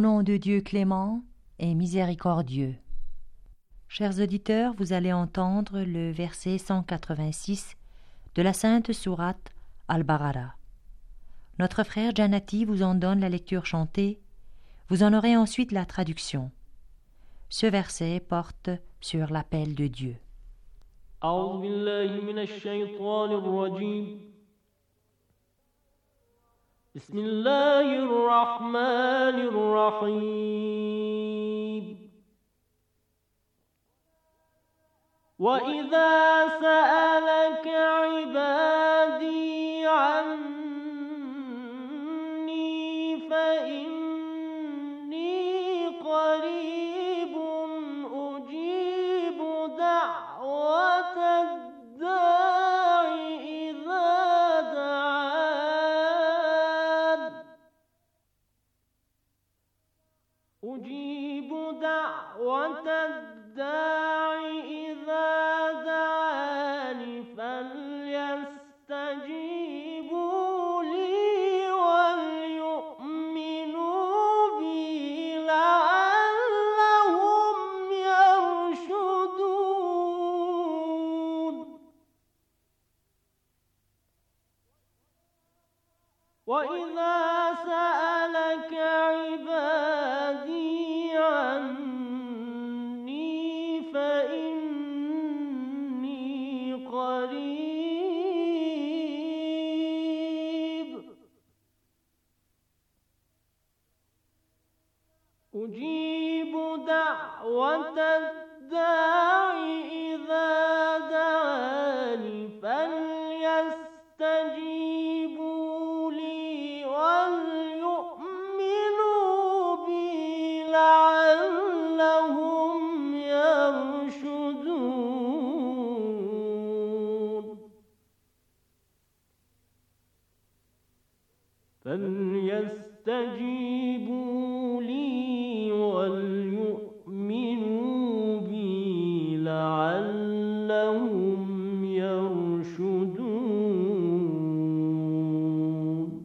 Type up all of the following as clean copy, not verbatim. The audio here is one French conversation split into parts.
Au nom de Dieu clément et miséricordieux. Chers auditeurs, vous allez entendre le verset 186 de la sainte sourate Al-Baqara. Notre frère Janati vous en donne la lecture chantée. Vous en aurez ensuite la traduction. Ce verset porte sur l'appel de Dieu. أعوذ بالله من الشيطان الرجيم. بسم الله الرحمن الرحيم. وإذا سألك عبادي عني فإني قريب أجيب دعوة الداع إذا دعان. أجيب دعوة الداع إذا دعان فليستجيبوا لي وليؤمنوا بي لعلهم يرشدون. وإذا سألك عبادي عني فإني قريب أجيب دعوة الداع إذا دعان فليستجيبوا لي وليؤمنوا بي لعلهم يرشدون. فليستجيبوا لي وليؤمنوا بي لعلهم يرشدون.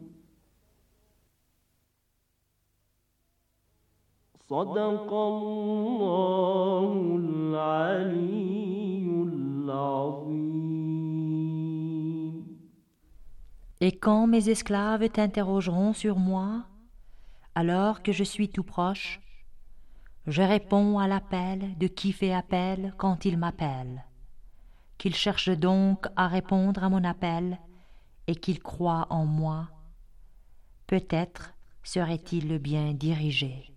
صدق الله العلي العظيم. Et quand mes esclaves t'interrogeront sur moi, alors que je suis tout proche, je réponds à l'appel de qui fait appel quand il m'appelle. Qu'ils cherchent donc à répondre à mon appel et qu'ils croient en moi. Peut-être serait-il bien dirigé.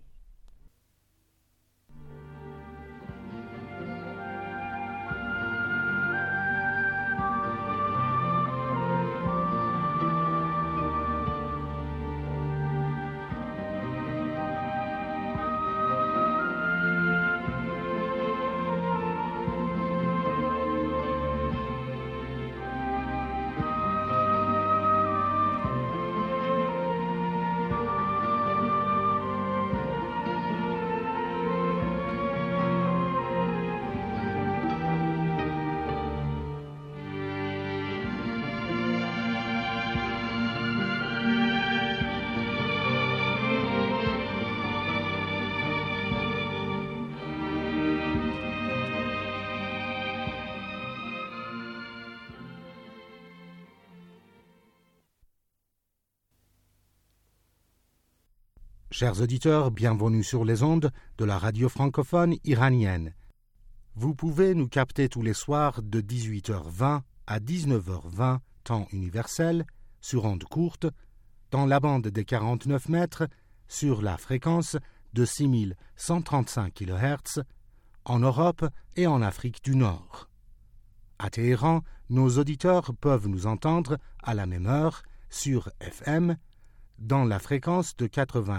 Chers auditeurs, bienvenue sur les ondes de la radio francophone iranienne. Vous pouvez nous capter tous les soirs de 18h20 à 19h20, temps universel, sur ondes courtes, dans la bande des 49 mètres, sur la fréquence de 6135 kHz, en Europe et en Afrique du Nord. À Téhéran, nos auditeurs peuvent nous entendre à la même heure sur FM, dans la fréquence de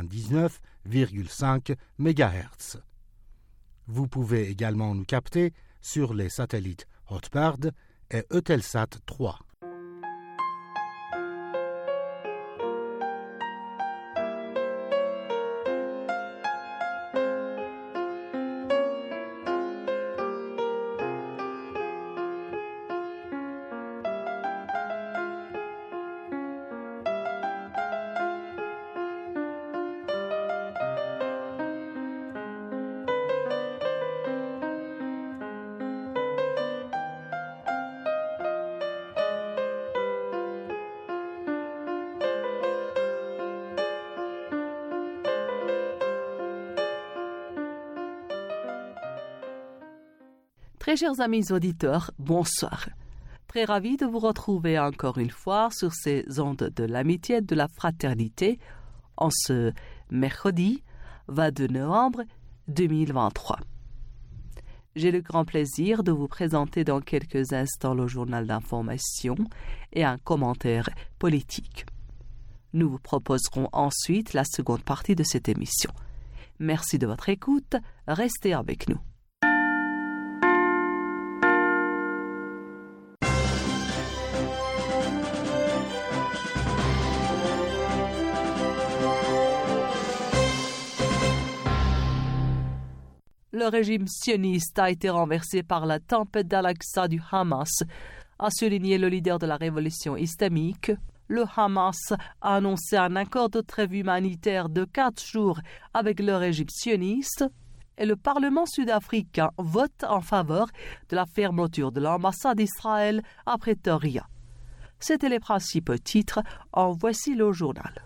99,5 MHz. Vous pouvez également nous capter sur les satellites Hotbird et Eutelsat 3. Très chers amis auditeurs, bonsoir. Très ravi de vous retrouver encore une fois sur ces ondes de l'amitié et de la fraternité en ce mercredi 22 novembre 2023. J'ai le grand plaisir de vous présenter dans quelques instants le journal d'information et un commentaire politique. Nous vous proposerons ensuite la seconde partie de cette émission. Merci de votre écoute, restez avec nous. Le régime sioniste a été renversé par la tempête d'Al-Aqsa du Hamas, a souligné le leader de la révolution islamique. Le Hamas a annoncé un accord de trêve humanitaire de 4 jours avec le régime sioniste et le Parlement sud-africain vote en faveur de la fermeture de l'ambassade d'Israël à Pretoria. C'étaient les principaux titres, en voici le journal.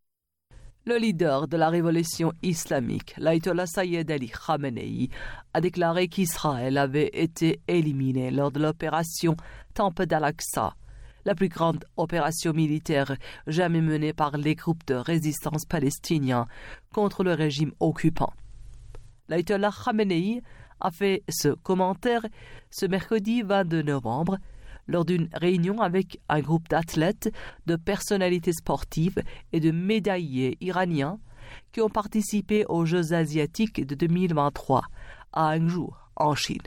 Le leader de la révolution islamique, l'ayatollah Sayyid Ali Khamenei, a déclaré qu'Israël avait été éliminé lors de l'opération Tempête d'Al-Aqsa, la plus grande opération militaire jamais menée par les groupes de résistance palestiniens contre le régime occupant. L'ayatollah Khamenei a fait ce commentaire ce mercredi 22 novembre lors d'une réunion avec un groupe d'athlètes, de personnalités sportives et de médaillés iraniens qui ont participé aux Jeux asiatiques de 2023 à Hangzhou, en Chine.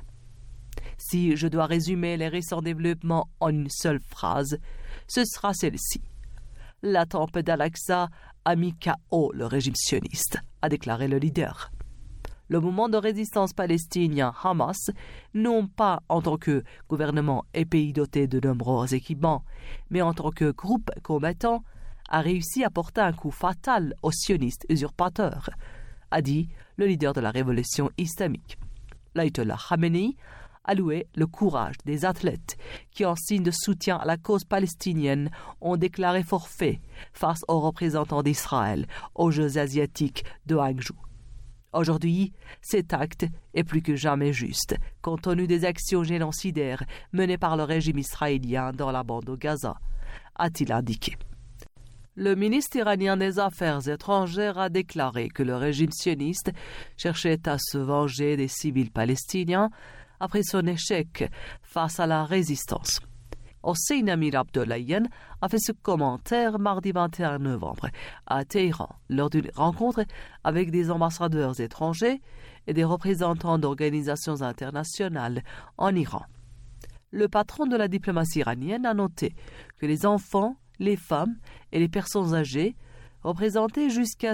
Si je dois résumer les récents développements en une seule phrase, ce sera celle-ci. La tempête d'Al-Aqsa a mis KO le régime sioniste, a déclaré le leader. Le mouvement de résistance palestinien Hamas, non pas en tant que gouvernement et pays doté de nombreux équipements, mais en tant que groupe combattant, a réussi à porter un coup fatal aux sionistes usurpateurs, a dit le leader de la révolution islamique. L'ayatollah Khamenei a loué le courage des athlètes qui, en signe de soutien à la cause palestinienne, ont déclaré forfait face aux représentants d'Israël aux Jeux asiatiques de Hangzhou. Aujourd'hui, cet acte est plus que jamais juste, compte tenu des actions génocidaires menées par le régime israélien dans la bande de Gaza, a-t-il indiqué. Le ministre iranien des Affaires étrangères a déclaré que le régime sioniste cherchait à se venger des civils palestiniens après son échec face à la résistance. Hossein Amir Abdollahian a fait ce commentaire mardi 21 novembre à Téhéran lors d'une rencontre avec des ambassadeurs étrangers et des représentants d'organisations internationales en Iran. Le patron de la diplomatie iranienne a noté que les enfants, les femmes et les personnes âgées représentaient jusqu'à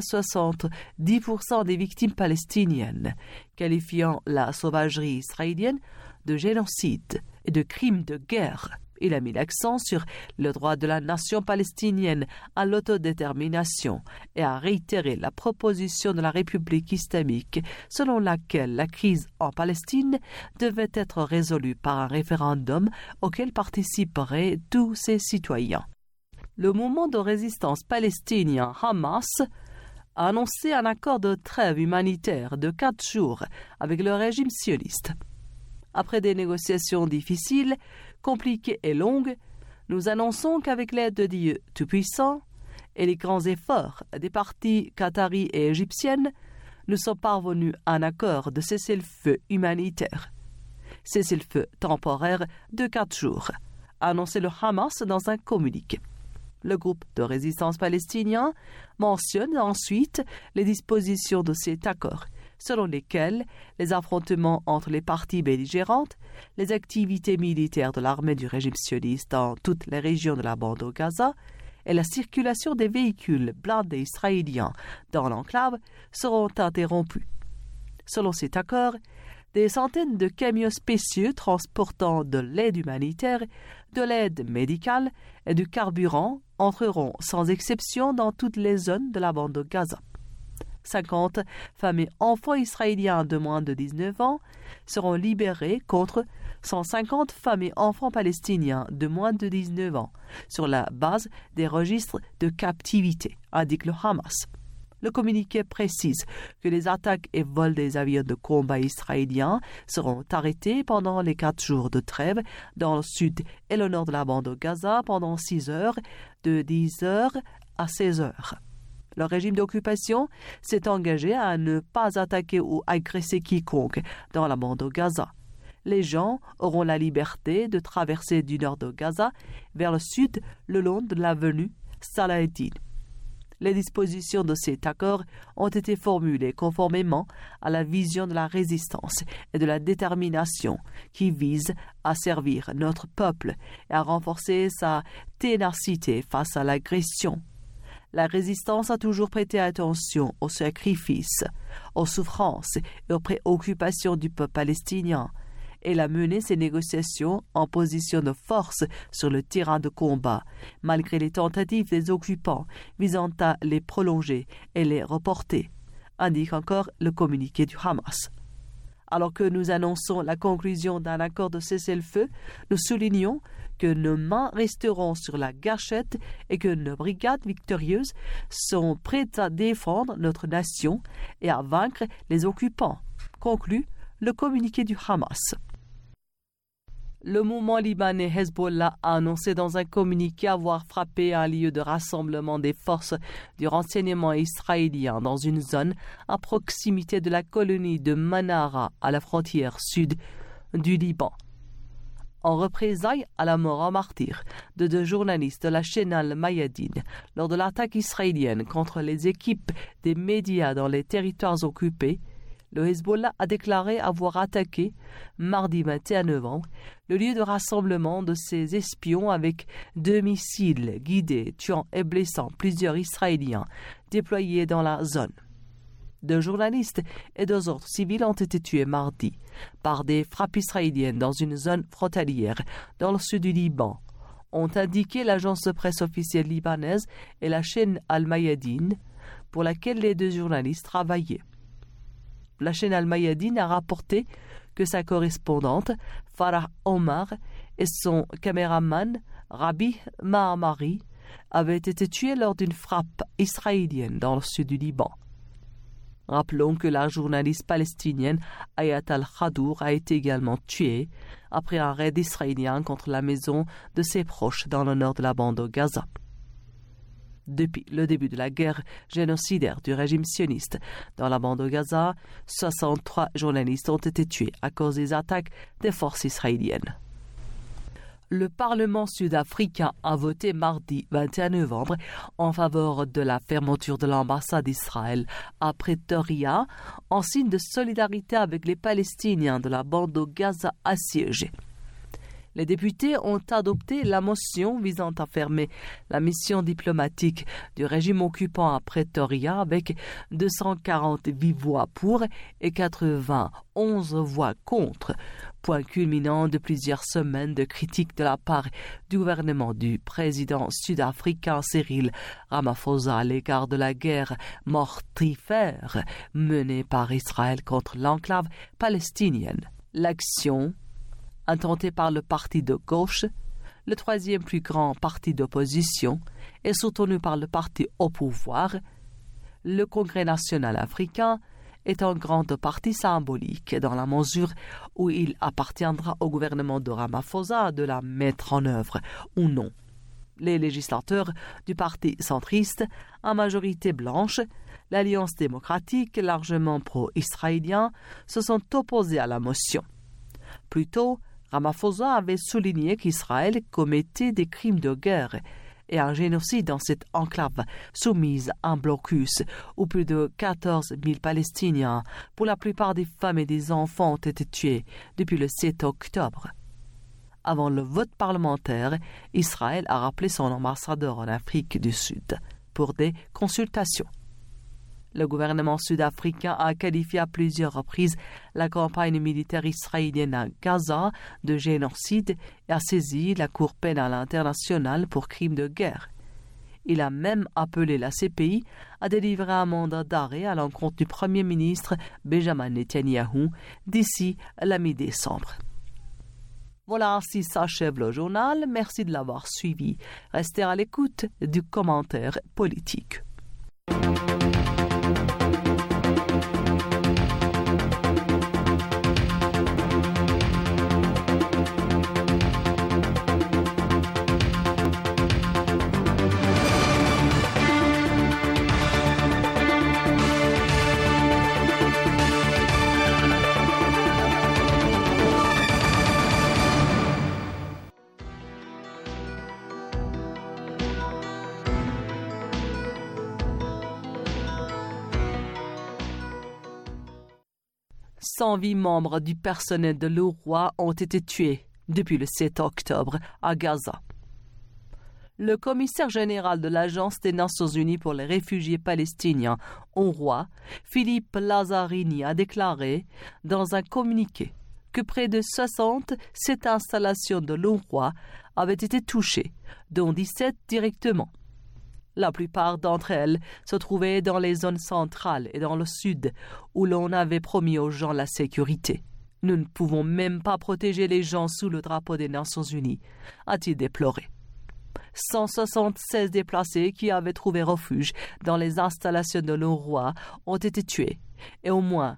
70% des victimes palestiniennes, qualifiant la sauvagerie israélienne de génocide et de crime de guerre. Il a mis l'accent sur le droit de la nation palestinienne à l'autodétermination et a réitéré la proposition de la République islamique selon laquelle la crise en Palestine devait être résolue par un référendum auquel participeraient tous ses citoyens. Le mouvement de résistance palestinien Hamas a annoncé un accord de trêve humanitaire de 4 jours avec le régime sioniste. Après des négociations difficiles, compliquées et longues, nous annonçons qu'avec l'aide de Dieu Tout-Puissant et les grands efforts des parties qataries et égyptiennes, nous sommes parvenus à un accord de cessez-le-feu humanitaire. Cessez-le-feu temporaire de 4 jours, a annoncé le Hamas dans un communiqué. Le groupe de résistance palestinien mentionne ensuite les dispositions de cet accord, selon lesquelles les affrontements entre les parties belligérantes, les activités militaires de l'armée du régime sioniste dans toutes les régions de la bande de Gaza et la circulation des véhicules blindés israéliens dans l'enclave seront interrompus. Selon cet accord, des centaines de camions spéciaux transportant de l'aide humanitaire, de l'aide médicale et du carburant entreront sans exception dans toutes les zones de la bande de Gaza. 50 femmes et enfants israéliens de moins de 19 ans seront libérés contre 150 femmes et enfants palestiniens de moins de 19 ans sur la base des registres de captivité, indique le Hamas. Le communiqué précise que les attaques et vols des avions de combat israéliens seront arrêtés pendant les 4 jours de trêve dans le sud et le nord de la bande de Gaza pendant 6 heures, de 10 heures à 16 heures. Le régime d'occupation s'est engagé à ne pas attaquer ou agresser quiconque dans la bande de Gaza. Les gens auront la liberté de traverser du nord de Gaza vers le sud le long de l'avenue Salahdin. Les dispositions de cet accord ont été formulées conformément à la vision de la résistance et de la détermination qui vise à servir notre peuple et à renforcer sa ténacité face à l'agression. La résistance a toujours prêté attention aux sacrifices, aux souffrances et aux préoccupations du peuple palestinien. Elle a mené ses négociations en position de force sur le terrain de combat, malgré les tentatives des occupants visant à les prolonger et les reporter, indique encore le communiqué du Hamas. Alors que nous annonçons la conclusion d'un accord de cessez-le-feu, nous soulignons que nos mains resteront sur la gâchette et que nos brigades victorieuses sont prêtes à défendre notre nation et à vaincre les occupants, conclut le communiqué du Hamas. Le mouvement libanais Hezbollah a annoncé dans un communiqué avoir frappé un lieu de rassemblement des forces du renseignement israélien dans une zone à proximité de la colonie de Manara à la frontière sud du Liban. En représailles à la mort en martyr de 2 journalistes de la chaîne Al-Mayadin lors de l'attaque israélienne contre les équipes des médias dans les territoires occupés, le Hezbollah a déclaré avoir attaqué, mardi 21 novembre, le lieu de rassemblement de ses espions avec 2 missiles guidés, tuant et blessant plusieurs Israéliens déployés dans la zone. 2 journalistes et 2 autres civils ont été tués mardi par des frappes israéliennes dans une zone frontalière dans le sud du Liban, ont indiqué l'agence de presse officielle libanaise et la chaîne Al-Mayadin, pour laquelle les 2 journalistes travaillaient. La chaîne Al-Mayadin a rapporté que sa correspondante, Farah Omar, et son caméraman, Rabi Mahamari, avaient été tués lors d'une frappe israélienne dans le sud du Liban. Rappelons que la journaliste palestinienne Ayat al-Khadour a été également tuée après un raid israélien contre la maison de ses proches dans le nord de la bande de Gaza. Depuis le début de la guerre génocidaire du régime sioniste dans la bande de Gaza, 63 journalistes ont été tués à cause des attaques des forces israéliennes. Le Parlement sud-africain a voté mardi 21 novembre en faveur de la fermeture de l'ambassade d'Israël à Pretoria en signe de solidarité avec les Palestiniens de la bande de Gaza assiégée. Les députés ont adopté la motion visant à fermer la mission diplomatique du régime occupant à Pretoria avec 248 voix pour et 91 voix contre, point culminant de plusieurs semaines de critiques de la part du gouvernement du président sud-africain Cyril Ramaphosa à l'égard de la guerre mortifère menée par Israël contre l'enclave palestinienne. L'action, intentée par le parti de gauche, le 3e plus grand parti d'opposition, et soutenu par le parti au pouvoir, le Congrès national africain, est en grande partie symbolique dans la mesure où il appartiendra au gouvernement de Ramaphosa de la mettre en œuvre ou non. Les législateurs du parti centriste, à majorité blanche, l'Alliance démocratique largement pro-israélien, se sont opposés à la motion. Plus tôt, Ramaphosa avait souligné qu'Israël commettait des crimes de guerre et un génocide dans cette enclave soumise à un blocus où plus de 14 000 Palestiniens, pour la plupart des femmes et des enfants, ont été tués depuis le 7 octobre. Avant le vote parlementaire, Israël a rappelé son ambassadeur en Afrique du Sud pour des consultations. Le gouvernement sud-africain a qualifié à plusieurs reprises la campagne militaire israélienne à Gaza de génocide et a saisi la Cour pénale internationale pour crimes de guerre. Il a même appelé la CPI à délivrer un mandat d'arrêt à l'encontre du Premier ministre Benjamin Netanyahou d'ici la mi-décembre. Voilà, ainsi s'achève le journal. Merci de l'avoir suivi. Restez à l'écoute du commentaire politique. 108 membres du personnel de l'UNRWA ont été tués depuis le 7 octobre à Gaza. Le commissaire général de l'Agence des Nations Unies pour les réfugiés palestiniens, UNRWA, Philippe Lazzarini, a déclaré dans un communiqué que près de 67 installations de l'UNRWA avaient été touchées, dont 17 directement. La plupart d'entre elles se trouvaient dans les zones centrales et dans le sud, où l'on avait promis aux gens la sécurité. Nous ne pouvons même pas protéger les gens sous le drapeau des Nations Unies, a-t-il déploré. 176 déplacés qui avaient trouvé refuge dans les installations de l'UNRWA ont été tués et au moins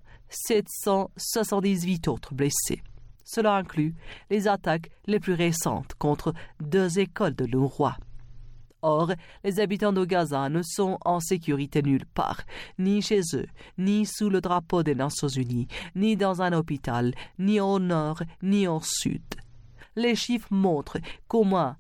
778 autres blessés. Cela inclut les attaques les plus récentes contre 2 écoles de l'UNRWA. Or, les habitants de Gaza ne sont en sécurité nulle part, ni chez eux, ni sous le drapeau des Nations Unies, ni dans un hôpital, ni au nord, ni au sud. Les chiffres montrent qu'au moins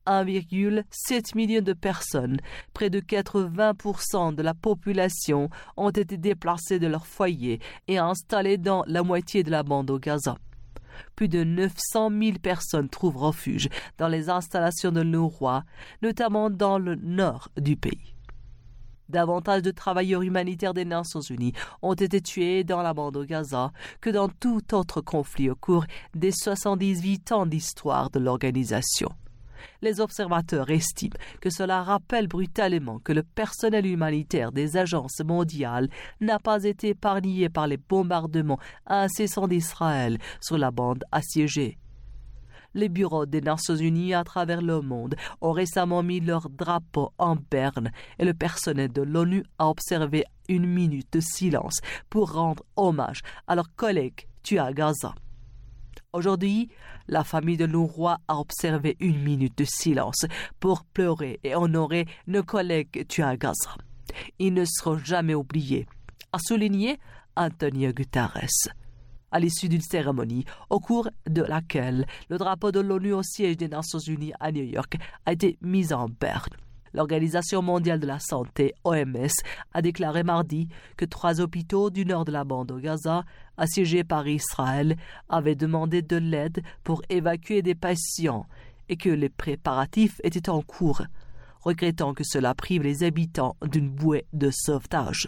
1,7 million de personnes, près de 80% de la population, ont été déplacées de leur foyer et installées dans la moitié de la bande de Gaza. Plus de 900 000 personnes trouvent refuge dans les installations de l'UNRWA, notamment dans le nord du pays. Davantage de travailleurs humanitaires des Nations Unies ont été tués dans la bande de Gaza que dans tout autre conflit au cours des 78 ans d'histoire de l'organisation. Les observateurs estiment que cela rappelle brutalement que le personnel humanitaire des agences mondiales n'a pas été épargné par les bombardements incessants d'Israël sur la bande assiégée. Les bureaux des Nations Unies à travers le monde ont récemment mis leur drapeau en berne et le personnel de l'ONU a observé 1 minute de silence pour rendre hommage à leurs collègues tués à Gaza. Aujourd'hui, la famille de l'UNRWA a observé 1 minute de silence pour pleurer et honorer nos collègues tués à Gaza. Ils ne seront jamais oubliés, a souligné Antonio Guterres. À l'issue d'une cérémonie au cours de laquelle le drapeau de l'ONU au siège des Nations Unies à New York a été mis en berne. L'Organisation mondiale de la santé, OMS, a déclaré mardi que 3 hôpitaux du nord de la bande de Gaza, assiégés par Israël, avaient demandé de l'aide pour évacuer des patients et que les préparatifs étaient en cours, regrettant que cela prive les habitants d'une bouée de sauvetage.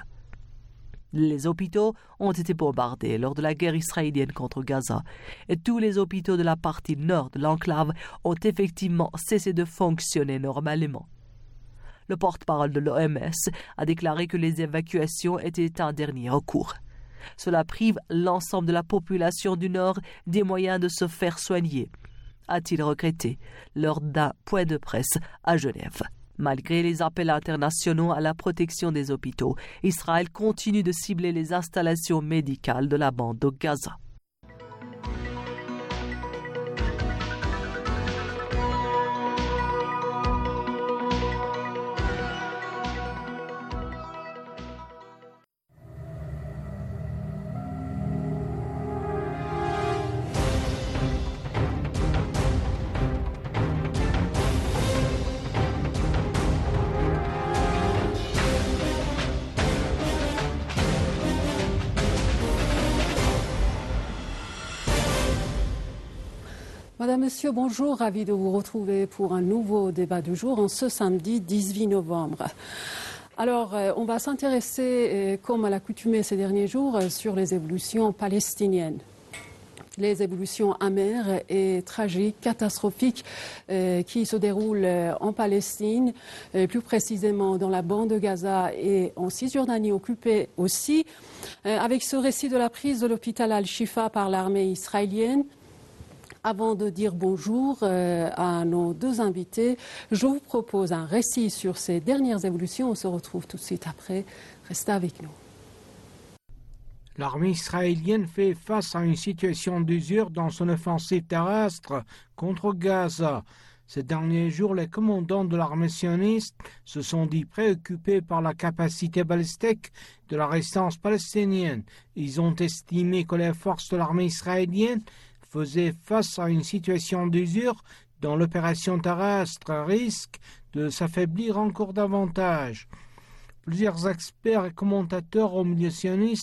Les hôpitaux ont été bombardés lors de la guerre israélienne contre Gaza et tous les hôpitaux de la partie nord de l'enclave ont effectivement cessé de fonctionner normalement. Le porte-parole de l'OMS a déclaré que les évacuations étaient un dernier recours. Cela prive l'ensemble de la population du Nord des moyens de se faire soigner, a-t-il regretté lors d'un point de presse à Genève. Malgré les appels internationaux à la protection des hôpitaux, Israël continue de cibler les installations médicales de la bande de Gaza. Madame, Monsieur, bonjour, ravi de vous retrouver pour un nouveau débat du jour en ce samedi 18 novembre. Alors, on va s'intéresser, comme à l'accoutumée ces derniers jours, sur les évolutions palestiniennes. Les évolutions amères et tragiques, catastrophiques qui se déroulent en Palestine, plus précisément dans la bande de Gaza et en Cisjordanie occupée aussi, avec ce récit de la prise de l'hôpital Al-Shifa par l'armée israélienne. Avant de dire bonjour à nos 2 invités, je vous propose un récit sur ces dernières évolutions. On se retrouve tout de suite après. Restez avec nous. L'armée israélienne fait face à une situation d'usure dans son offensive terrestre contre Gaza. Ces derniers jours, les commandants de l'armée sioniste se sont dit préoccupés par la capacité balistique de la résistance palestinienne. Ils ont estimé que les forces de l'armée israélienne faisait face à une situation d'usure dont l'opération terrestre risque de s'affaiblir encore davantage. Plusieurs experts et commentateurs au milieu sioniste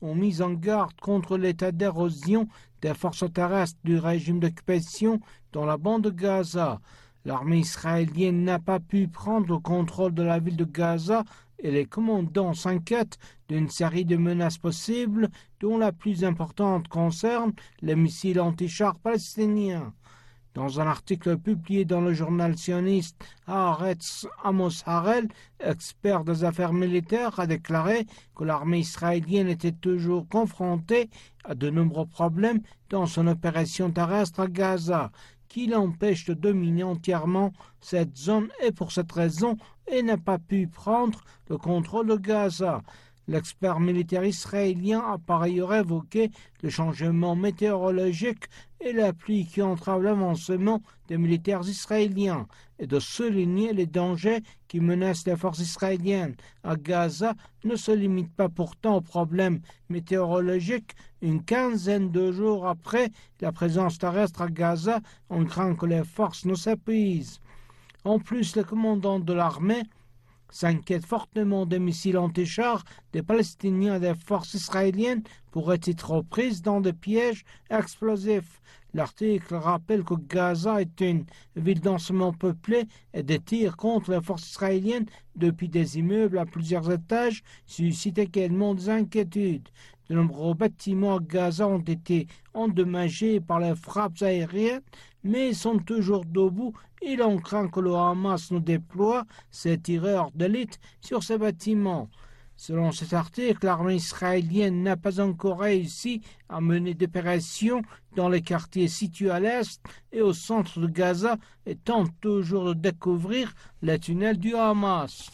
ont mis en garde contre l'état d'érosion des forces terrestres du régime d'occupation dans la bande de Gaza. L'armée israélienne n'a pas pu prendre le contrôle de la ville de Gaza et les commandants s'inquiètent d'une série de menaces possibles, dont la plus importante concerne les missiles anti-chars palestiniens. Dans un article publié dans le journal sioniste Haaretz, Amos Harel, expert des affaires militaires, a déclaré que l'armée israélienne était toujours confrontée à de nombreux problèmes dans son opération terrestre à Gaza, qui l'empêche de dominer entièrement cette zone et pour cette raison, elle n'a pas pu prendre le contrôle de Gaza. L'expert militaire israélien a par ailleurs évoqué le changement météorologique et la pluie qui entrave l'avancement des militaires israéliens et de souligner les dangers qui menacent les forces israéliennes à Gaza ne se limitent pas pourtant aux problèmes météorologiques. Une quinzaine de jours après la présence terrestre à Gaza, on craint que les forces ne s'épuisent. En plus, le commandant de l'armée s'inquiète fortement des missiles anti-chars des Palestiniens et des forces israéliennes pourraient être prises dans des pièges explosifs. L'article rappelle que Gaza est une ville densément peuplée et des tirs contre les forces israéliennes depuis des immeubles à plusieurs étages suscitent également des inquiétudes. De nombreux bâtiments à Gaza ont été endommagés par les frappes aériennes, mais sont toujours debout et l'on craint que le Hamas nous déploie ses tireurs d'élite sur ces bâtiments. Selon cet article, l'armée israélienne n'a pas encore réussi à mener d'opérations dans les quartiers situés à l'est et au centre de Gaza et tente toujours de découvrir les tunnels du Hamas.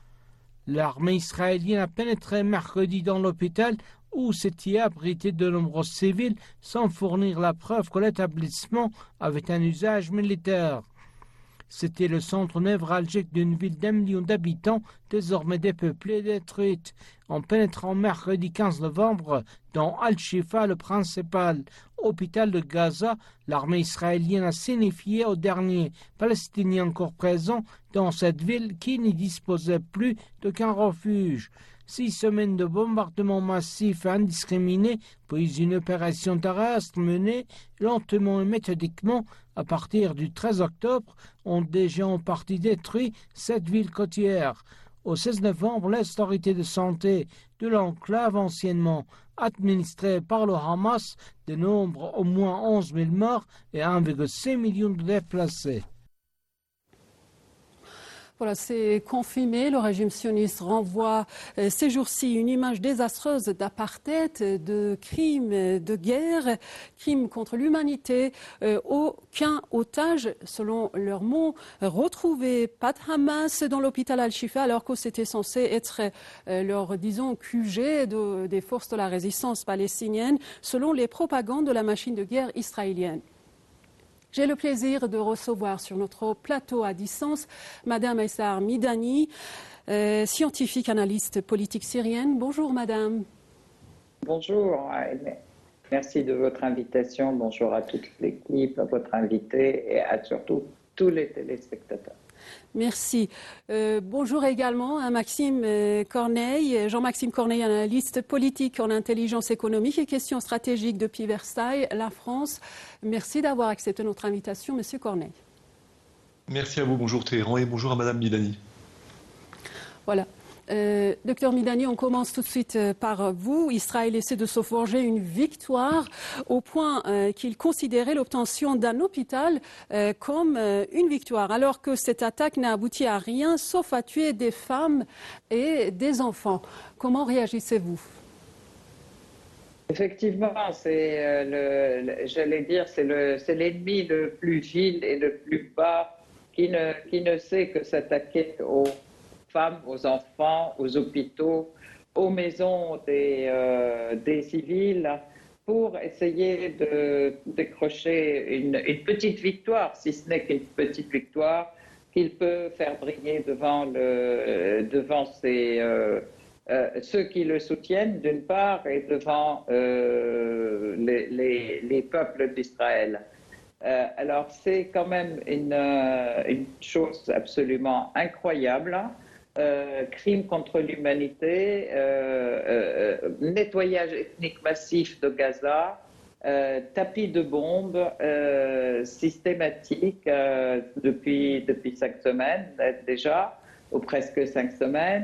L'armée israélienne a pénétré mercredi dans l'hôpital où s'étaient abrités de nombreux civils sans fournir la preuve que l'établissement avait un usage militaire. C'était le centre névralgique d'une ville d'1 million d'habitants, désormais dépeuplée et détruite. En pénétrant mercredi 15 novembre dans Al-Shifa, le principal hôpital de Gaza, l'armée israélienne a signifié aux derniers Palestiniens encore présents dans cette ville qui n'y disposait plus d'aucun refuge. 6 semaines de bombardements massifs et indiscriminés, puis une opération terrestre menée lentement et méthodiquement à partir du 13 octobre, ont déjà en partie détruit cette ville côtière. Au 16 novembre, les autorités de santé de l'enclave anciennement administrée par le Hamas dénombrent au moins 11 000 morts et 1,6 million de déplacés. Voilà, c'est confirmé. Le régime sioniste renvoie ces jours-ci une image désastreuse d'apartheid, de crimes de guerre, crimes contre l'humanité. Aucun otage, selon leurs mots, retrouvé. Pas de Hamas dans l'hôpital Al-Shifa, alors que c'était censé être leur, disons, QG des forces de la résistance palestinienne, selon les propagandes de la machine de guerre israélienne. J'ai le plaisir de recevoir sur notre plateau à distance Madame Aissar Midani, scientifique analyste politique syrienne. Bonjour Madame. Bonjour, merci de votre invitation. Bonjour à toute l'équipe, à votre invité et à surtout tous les téléspectateurs. Merci. Bonjour également à Maxime Corneille, Jean-Maxime Corneille, analyste politique en intelligence économique et questions stratégiques depuis Versailles, la France. Merci d'avoir accepté notre invitation, Monsieur Corneille. Merci à vous, bonjour Téhéran et bonjour à Madame Midani. Voilà. Docteur Midani, on commence tout de suite par vous. Israël essaie de se forger une victoire au point qu'il considérait l'obtention d'un hôpital comme une victoire, alors que cette attaque n'a abouti à rien sauf à tuer des femmes et des enfants. Comment réagissez-vous ? Effectivement, c'est l'ennemi le plus vil et le plus bas qui ne sait que s'attaquer aux femmes, aux enfants, aux hôpitaux, aux maisons des civils pour essayer de décrocher une petite victoire, si ce n'est qu'une petite victoire qu'il peut faire briller devant ceux qui le soutiennent d'une part et devant les peuples d'Israël. Alors c'est quand même une chose absolument incroyable crimes contre l'humanité, nettoyage ethnique massif de Gaza, tapis de bombes systématique depuis 5 semaines déjà, ou presque 5 semaines.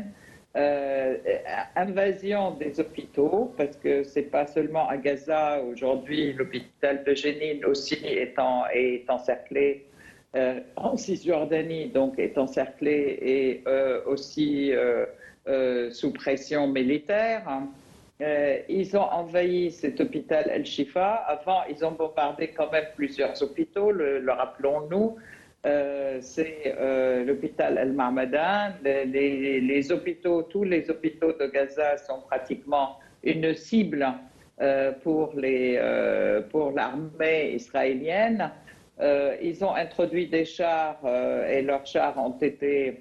Invasion des hôpitaux, parce que c'est pas seulement à Gaza. Aujourd'hui, l'hôpital de Jénine aussi est encerclé, en Cisjordanie, donc est encerclé et aussi sous pression militaire. Ils ont envahi cet hôpital El-Shifa. Avant, ils ont bombardé quand même plusieurs hôpitaux, le rappelons-nous. C'est l'hôpital El-Mahmadan. Les hôpitaux, tous les hôpitaux de Gaza sont pratiquement une cible pour l'armée israélienne. Ils ont introduit des chars et leurs chars ont été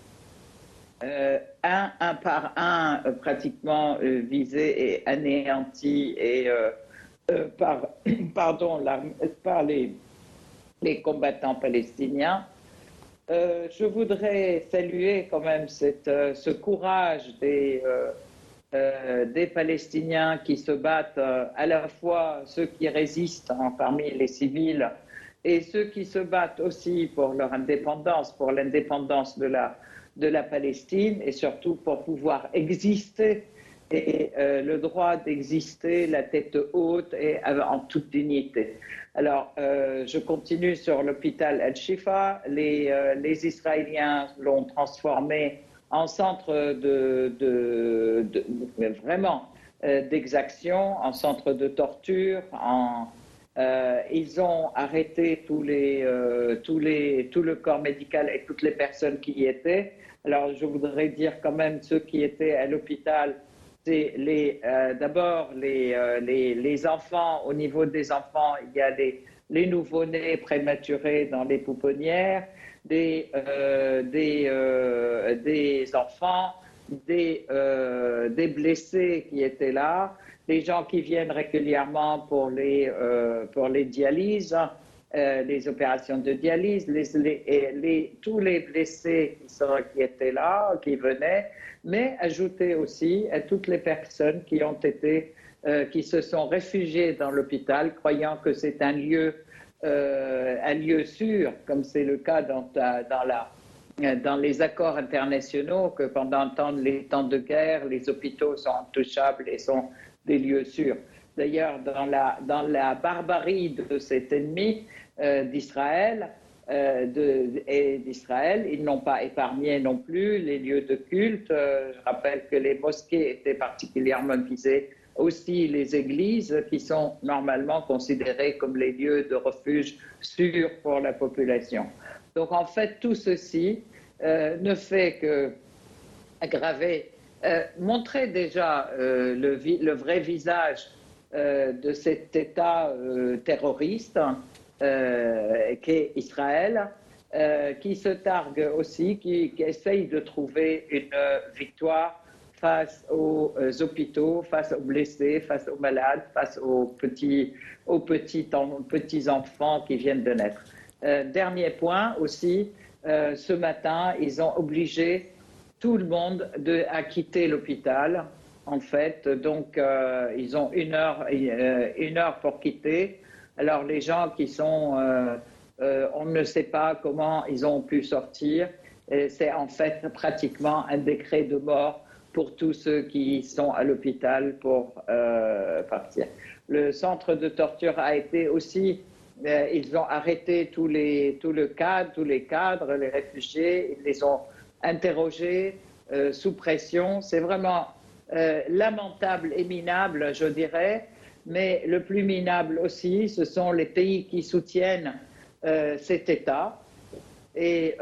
un par un pratiquement visés et anéantis et par les combattants palestiniens. Je voudrais saluer quand même ce courage des Palestiniens qui se battent, à la fois ceux qui résistent parmi les civils et ceux qui se battent aussi pour leur indépendance, pour l'indépendance de la Palestine et surtout pour pouvoir exister et le droit d'exister la tête haute et en toute dignité. Alors, je continue sur l'hôpital El-Shifa. Les Israéliens l'ont transformé en centre vraiment d'exaction, en centre de torture. Ils ont arrêté tout le corps médical et toutes les personnes qui y étaient. Alors, je voudrais dire quand même ceux qui étaient à l'hôpital. C'est d'abord les enfants. Au niveau des enfants, il y a les nouveau-nés prématurés dans les pouponnières, des enfants, des blessés qui étaient là, des gens qui viennent régulièrement pour les dialyses, les opérations de dialyse, tous les blessés qui étaient là, qui venaient, mais ajouter aussi à toutes les personnes qui se sont réfugiées dans l'hôpital, croyant que c'est un lieu sûr, comme c'est le cas dans les accords internationaux, que pendant les temps de guerre, les hôpitaux sont intouchables et sont des lieux sûrs. D'ailleurs, dans la barbarie de cet ennemi d'Israël, ils n'ont pas épargné non plus les lieux de culte. Je rappelle que les mosquées étaient particulièrement visées, aussi les églises qui sont normalement considérées comme les lieux de refuge sûrs pour la population. Donc en fait, tout ceci ne fait que aggraver, montrer déjà le vrai visage de cet État terroriste qu'est Israël, qui se targue aussi, qui essaye de trouver une victoire face aux hôpitaux, face aux blessés, face aux malades, face aux petits enfants qui viennent de naître. Dernier point aussi, ce matin, ils ont obligé tout le monde à quitter l'hôpital, en fait. Donc, ils ont une heure pour quitter. Alors, les gens qui sont... on ne sait pas comment ils ont pu sortir. C'est en fait pratiquement un décret de mort pour tous ceux qui sont à l'hôpital pour partir. Le centre de torture a été aussi... ils ont arrêté tous les cadres, les réfugiés. Ils les ont interrogés sous pression. C'est vraiment lamentable et minable, je dirais. Mais le plus minable aussi, ce sont les pays qui soutiennent cet État. Et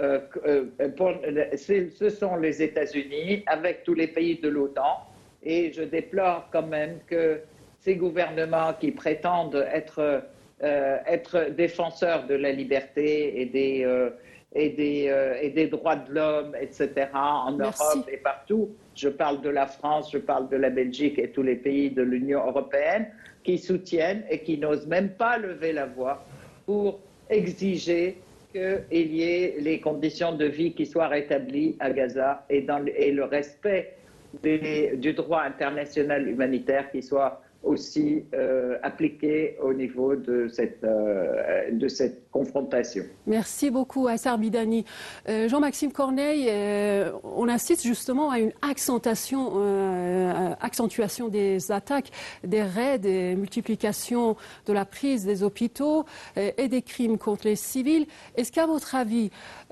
ce sont les États-Unis avec tous les pays de l'OTAN. Et je déplore quand même que ces gouvernements qui prétendent être défenseurs de la liberté et des droits de l'homme, etc., en Europe et partout. Je parle de la France, je parle de la Belgique et tous les pays de l'Union européenne qui soutiennent et qui n'osent même pas lever la voix pour exiger qu'il y ait les conditions de vie qui soient rétablies à Gaza et le respect du droit international humanitaire qui soit aussi appliqué au niveau de cette confrontation. Merci beaucoup, Aïssar Bidani. Jean-Maxime Corneille, on assiste justement à une accentuation des attaques, des raids, des multiplications de la prise des hôpitaux et des crimes contre les civils. Est-ce qu'à votre avis,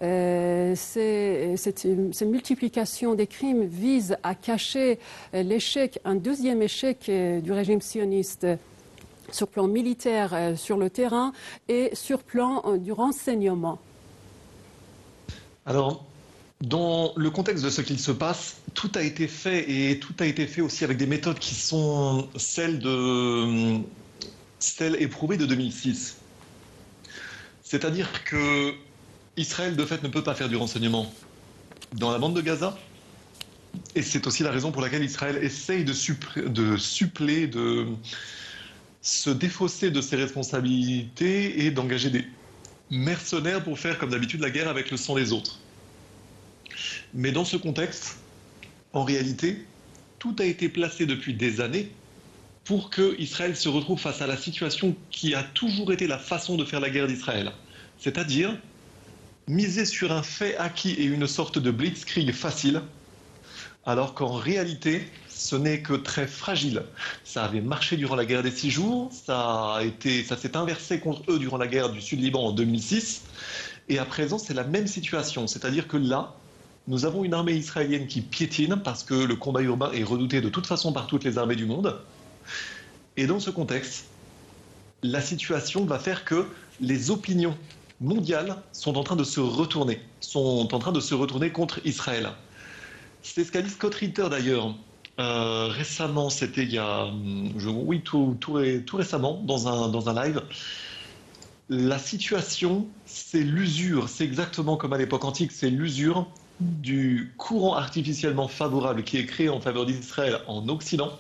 cette multiplication des crimes vise à cacher un deuxième échec du régime sioniste sur plan militaire, sur le terrain et sur plan du renseignement? Alors, dans le contexte de ce qu'il se passe, tout a été fait et tout a été fait aussi avec des méthodes qui sont celles éprouvées de 2006. C'est-à-dire que Israël, de fait, ne peut pas faire du renseignement dans la bande de Gaza. Et c'est aussi la raison pour laquelle Israël essaye de suppléer, de se défausser de ses responsabilités et d'engager des mercenaires pour faire, comme d'habitude, la guerre avec le sang des autres. Mais dans ce contexte, en réalité, tout a été placé depuis des années pour que Israël se retrouve face à la situation qui a toujours été la façon de faire la guerre d'Israël. C'est-à-dire miser sur un fait acquis et une sorte de blitzkrieg facile, alors qu'en réalité, ce n'est que très fragile. Ça avait marché durant la guerre des 6 jours, ça s'est inversé contre eux durant la guerre du Sud-Liban en 2006, et à présent, c'est la même situation. C'est-à-dire que là, nous avons une armée israélienne qui piétine parce que le combat urbain est redouté de toute façon par toutes les armées du monde. Et dans ce contexte, la situation va faire que les opinions mondiales sont en train de se retourner contre Israël. C'est ce qu'a dit Scott Ritter d'ailleurs récemment, c'était il y a, tout récemment dans un live. La situation, c'est l'usure, c'est exactement comme à l'époque antique, c'est l'usure du courant artificiellement favorable qui est créé en faveur d'Israël en Occident.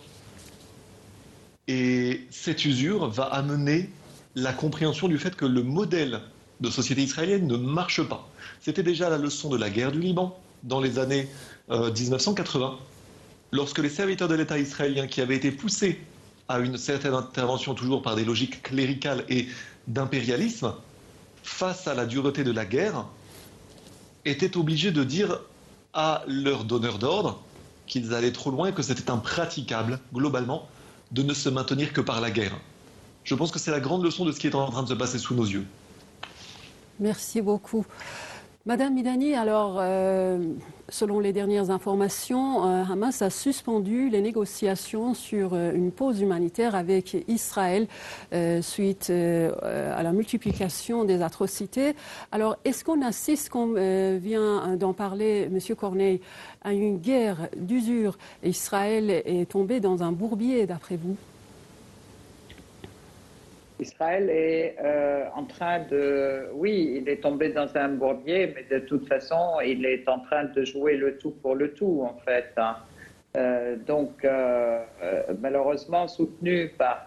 Et cette usure va amener la compréhension du fait que le modèle de société israélienne ne marche pas. C'était déjà la leçon de la guerre du Liban dans les années 1980, lorsque les serviteurs de l'État israélien qui avaient été poussés à une certaine intervention toujours par des logiques cléricales et d'impérialisme, face à la dureté de la guerre, étaient obligés de dire à leurs donneurs d'ordre qu'ils allaient trop loin et que c'était impraticable, globalement, de ne se maintenir que par la guerre. Je pense que c'est la grande leçon de ce qui est en train de se passer sous nos yeux. Merci beaucoup. Madame Bidani, alors, selon les dernières informations, Hamas a suspendu les négociations sur une pause humanitaire avec Israël suite à la multiplication des atrocités. Alors, est-ce qu'on assiste, comme vient d'en parler M. Corneille, à une guerre d'usure? Israël est tombé dans un bourbier, d'après vous? Israël est en train de... Oui, il est tombé dans un bourbier, mais de toute façon, il est en train de jouer le tout pour le tout, en fait. Donc, malheureusement, soutenu par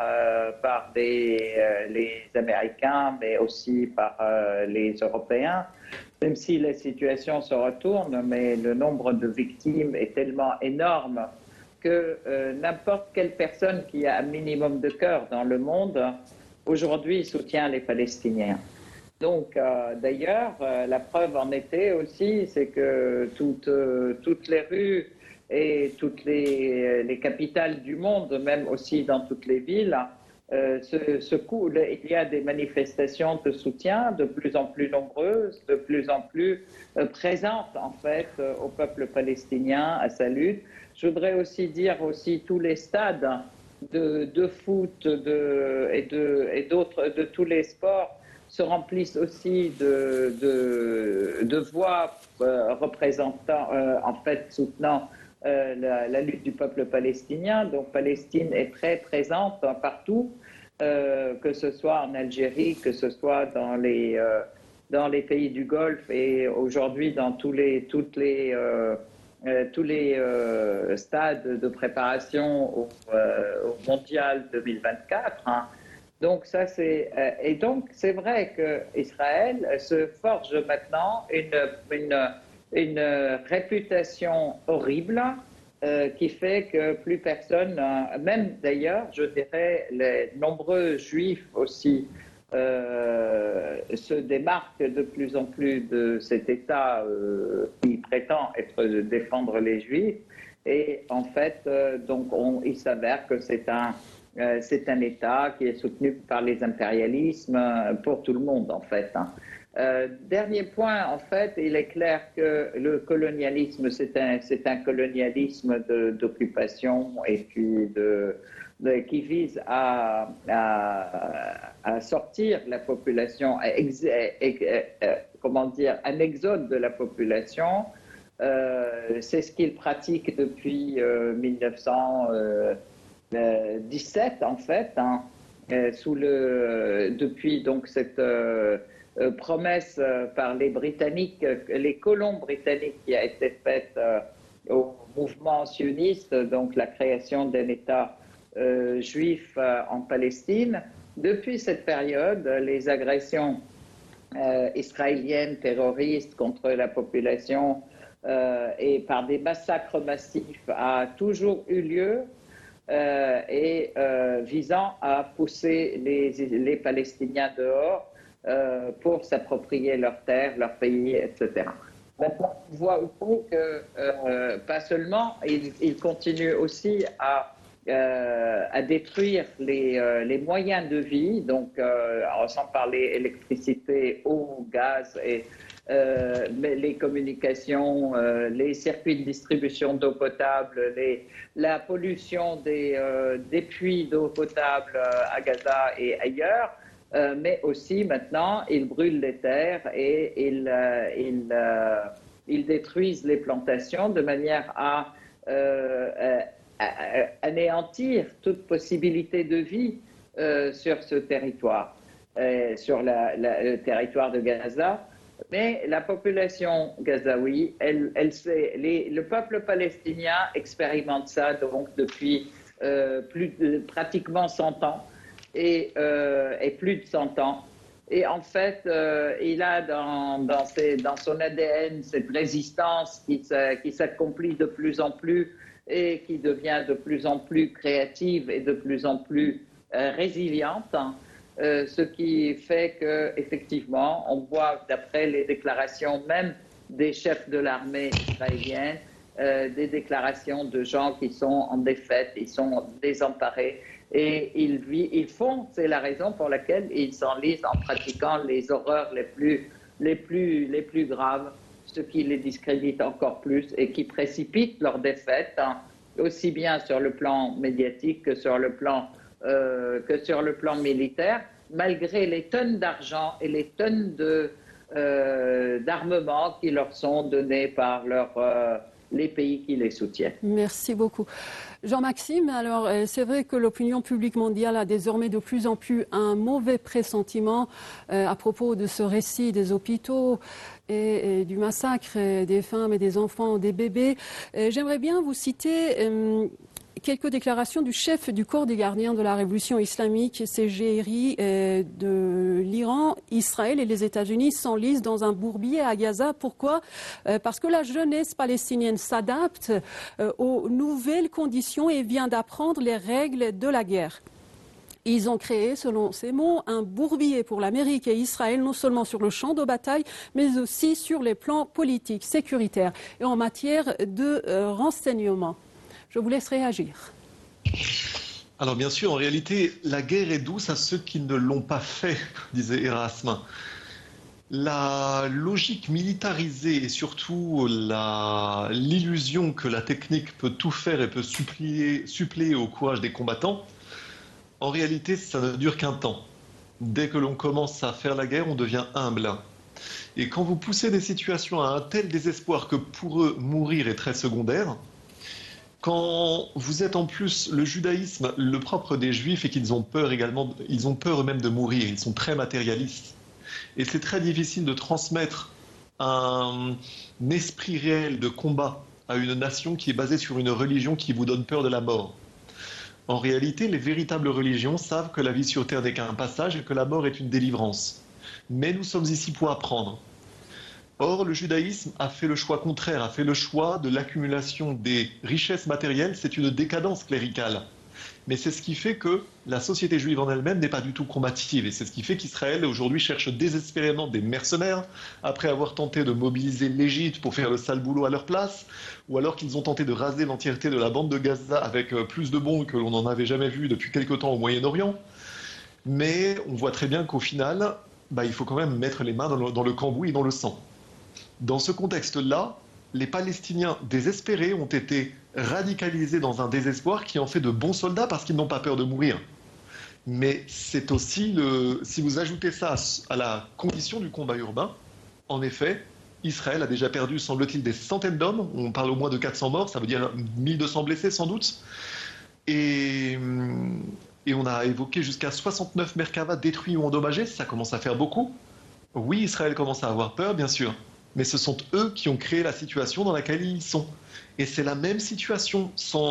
les Américains, mais aussi par les Européens, même si la situation se retourne, mais le nombre de victimes est tellement énorme que n'importe quelle personne qui a un minimum de cœur dans le monde aujourd'hui soutient les Palestiniens. Donc, d'ailleurs, la preuve en était aussi, c'est que toutes les rues et toutes les capitales du monde, même aussi dans toutes les villes, se coulent. Il y a des manifestations de soutien de plus en plus nombreuses, de plus en plus présentes, en fait, au peuple palestinien, à sa lutte. Je voudrais aussi dire tous les stades de foot et d'autres, de tous les sports se remplissent aussi de voix représentant, en fait, soutenant la lutte du peuple palestinien. Donc Palestine est très présente partout, que ce soit en Algérie, que ce soit dans les pays du Golfe et aujourd'hui dans tous les stades de préparation au Mondial 2024. Donc ça et donc c'est vrai que Israël se forge maintenant une réputation horrible qui fait que plus personne, même d'ailleurs, je dirais, les nombreux juifs aussi se démarquent de plus en plus de cet État qui prétend défendre les juifs. Et en fait, donc il s'avère que c'est un État qui est soutenu par les impérialismes pour tout le monde, en fait. Dernier point, en fait, il est clair que le colonialisme, c'est un colonialisme d'occupation et puis qui vise à sortir la population, comment dire, un exode de la population. C'est ce qu'il pratique depuis 1917, en fait, depuis donc cette promesse par les Britanniques, les colons britanniques qui a été faite au mouvement sioniste, donc la création d'un État juif en Palestine. Depuis cette période, les agressions israéliennes terroristes contre la population et par des massacres massifs a toujours eu lieu visant à pousser les Palestiniens dehors pour s'approprier leurs terres, leur pays, etc. Maintenant, on voit aussi que pas seulement, ils continuent aussi à détruire les moyens de vie, donc sans parler électricité, eau, gaz et mais les communications, les circuits de distribution d'eau potable, la pollution des puits d'eau potable à Gaza et ailleurs, mais aussi maintenant ils brûlent les terres et ils détruisent les plantations de manière à anéantir toute possibilité de vie sur ce territoire, sur le territoire de Gaza. Mais la population gazaoui, elle sait, le peuple palestinien expérimente ça donc depuis pratiquement 100 ans et plus de 100 ans. Et en fait, il a dans son ADN cette résistance qui s'accomplit de plus en plus et qui devient de plus en plus créative et de plus en plus résiliente. Ce qui fait qu'effectivement, on voit d'après les déclarations même des chefs de l'armée israélienne, des déclarations de gens qui sont en défaite, ils sont désemparés et ils font, c'est la raison pour laquelle ils s'enlisent en pratiquant les horreurs les plus graves, ce qui les discrédite encore plus et qui précipite leur défaite, aussi bien sur le plan médiatique que sur le plan militaire, malgré les tonnes d'argent et les tonnes d'armement qui leur sont donnés par les pays qui les soutiennent. Merci beaucoup. Jean-Maxime, alors c'est vrai que l'opinion publique mondiale a désormais de plus en plus un mauvais pressentiment à propos de ce récit des hôpitaux et du massacre des femmes et des enfants, des bébés. J'aimerais bien vous citer quelques déclarations du chef du corps des gardiens de la révolution islamique, CGRI, de l'Iran. Israël et les États-Unis s'enlisent dans un bourbier à Gaza. Pourquoi ? Parce que la jeunesse palestinienne s'adapte aux nouvelles conditions et vient d'apprendre les règles de la guerre. Ils ont créé, selon ces mots, un bourbier pour l'Amérique et Israël, non seulement sur le champ de bataille, mais aussi sur les plans politiques, sécuritaires et en matière de renseignement. Je vous laisse réagir. Alors bien sûr, en réalité, la guerre est douce à ceux qui ne l'ont pas fait, disait Erasme. La logique militarisée et surtout l'illusion que la technique peut tout faire et peut suppléer au courage des combattants, en réalité, ça ne dure qu'un temps. Dès que l'on commence à faire la guerre, on devient humble. Et quand vous poussez des situations à un tel désespoir que pour eux, mourir est très secondaire, quand vous êtes en plus le judaïsme, le propre des juifs, et qu'ils ont peur également, ils ont peur eux-mêmes de mourir, ils sont très matérialistes. Et c'est très difficile de transmettre un esprit réel de combat à une nation qui est basée sur une religion qui vous donne peur de la mort. En réalité, les véritables religions savent que la vie sur Terre n'est qu'un passage et que la mort est une délivrance. Mais nous sommes ici pour apprendre. Or, le judaïsme a fait le choix contraire, a fait le choix de l'accumulation des richesses matérielles. C'est une décadence cléricale. Mais c'est ce qui fait que la société juive en elle-même n'est pas du tout combative. Et c'est ce qui fait qu'Israël, aujourd'hui, cherche désespérément des mercenaires, après avoir tenté de mobiliser l'Égypte pour faire le sale boulot à leur place, ou alors qu'ils ont tenté de raser l'entièreté de la bande de Gaza avec plus de bombes que l'on n'en avait jamais vu depuis quelque temps au Moyen-Orient. Mais on voit très bien qu'au final, il faut quand même mettre les mains dans le cambouis et dans le sang. Dans ce contexte-là, les Palestiniens désespérés ont été radicalisés dans un désespoir qui en fait de bons soldats parce qu'ils n'ont pas peur de mourir. Mais c'est aussi, si vous ajoutez ça à la condition du combat urbain, en effet, Israël a déjà perdu, semble-t-il, des centaines d'hommes. On parle au moins de 400 morts, ça veut dire 1200 blessés sans doute. Et on a évoqué jusqu'à 69 Merkava détruits ou endommagés, ça commence à faire beaucoup. Oui, Israël commence à avoir peur, bien sûr. Mais ce sont eux qui ont créé la situation dans laquelle ils sont. Et c'est la même situation,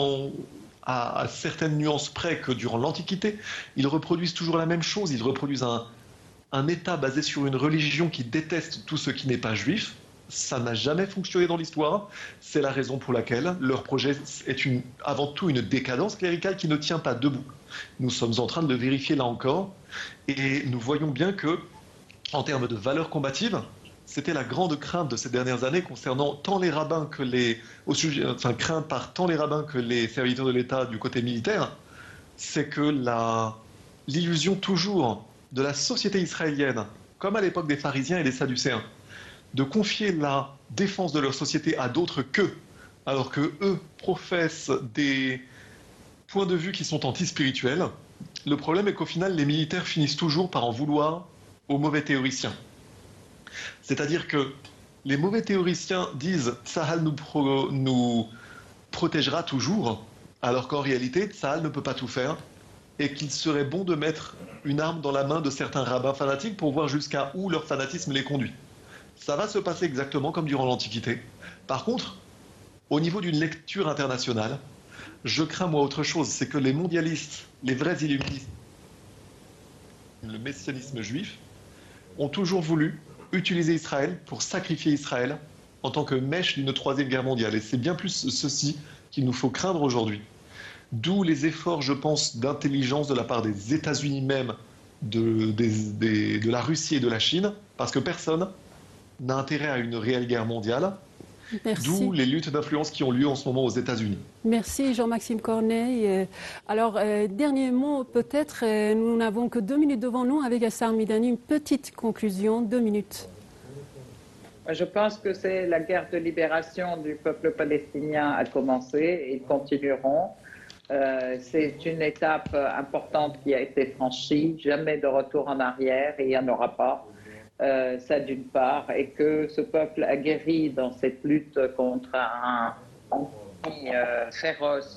à certaines nuances près que durant l'Antiquité. Ils reproduisent toujours la même chose. Ils reproduisent un État basé sur une religion qui déteste tout ce qui n'est pas juif. Ça n'a jamais fonctionné dans l'histoire. C'est la raison pour laquelle leur projet est avant tout une décadence cléricale qui ne tient pas debout. Nous sommes en train de le vérifier là encore. Et nous voyons bien que, en termes de valeurs combatives, c'était la grande crainte de ces dernières années concernant tant les rabbins que crainte par tant les rabbins que les serviteurs de l'État du côté militaire, c'est que l'illusion toujours de la société israélienne, comme à l'époque des pharisiens et des sadducéens, de confier la défense de leur société à d'autres qu'eux, alors que eux professent des points de vue qui sont anti-spirituels. Le problème est qu'au final, les militaires finissent toujours par en vouloir aux mauvais théoriciens. C'est-à-dire que les mauvais théoriciens disent « Tsahal nous protégera toujours », alors qu'en réalité, Tsahal ne peut pas tout faire et qu'il serait bon de mettre une arme dans la main de certains rabbins fanatiques pour voir jusqu'à où leur fanatisme les conduit. Ça va se passer exactement comme durant l'Antiquité. Par contre, au niveau d'une lecture internationale, je crains moi autre chose, c'est que les mondialistes, les vrais illuministes, le messianisme juif, ont toujours voulu utiliser Israël pour sacrifier Israël en tant que mèche d'une troisième guerre mondiale. Et c'est bien plus ceci qu'il nous faut craindre aujourd'hui. D'où les efforts, je pense, d'intelligence de la part des États-Unis même, de la Russie et de la Chine, parce que personne n'a intérêt à une réelle guerre mondiale. Merci. D'où les luttes d'influence qui ont lieu en ce moment aux États-Unis. Merci Jean-Maxime Corneille. Alors, dernier mot peut-être, nous n'avons que 2 minutes devant nous avec Assar Midani, une petite conclusion, 2 minutes. Je pense que c'est la guerre de libération du peuple palestinien a commencé, ils continueront. C'est une étape importante qui a été franchie, jamais de retour en arrière et il n'y en aura pas. Ça d'une part, et que ce peuple aguerri dans cette lutte contre un ennemi féroce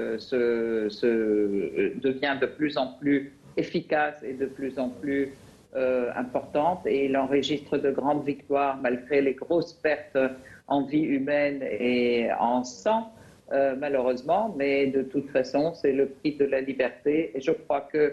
devient de plus en plus efficace et de plus en plus importante, et il enregistre de grandes victoires malgré les grosses pertes en vie humaine et en sang, malheureusement, mais de toute façon, c'est le prix de la liberté, et je crois que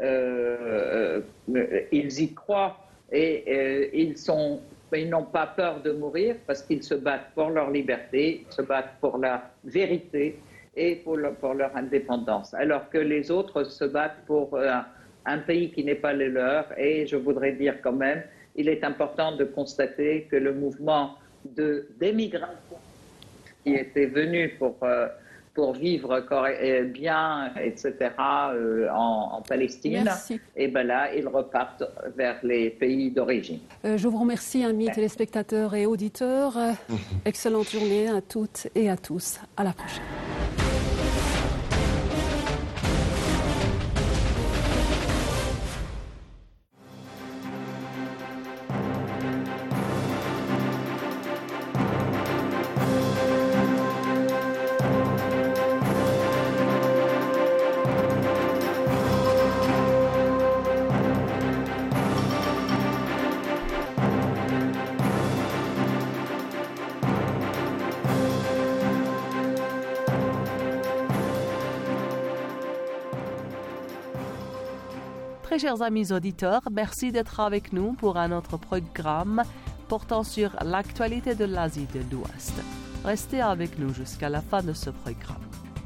ils y croient. Et ils n'ont pas peur de mourir parce qu'ils se battent pour leur liberté, ils se battent pour la vérité et pour leur indépendance. Alors que les autres se battent pour un pays qui n'est pas le leur. Et je voudrais dire quand même, il est important de constater que le mouvement d'émigration qui était venu pour vivre bien, etc., en Palestine. Merci. Et bien là, ils repartent vers les pays d'origine. Je vous remercie, amis téléspectateurs et auditeurs. Excellente journée à toutes et à tous. À la prochaine. Très chers amis auditeurs, merci d'être avec nous pour un autre programme portant sur l'actualité de l'Asie de l'Ouest. Restez avec nous jusqu'à la fin de ce programme.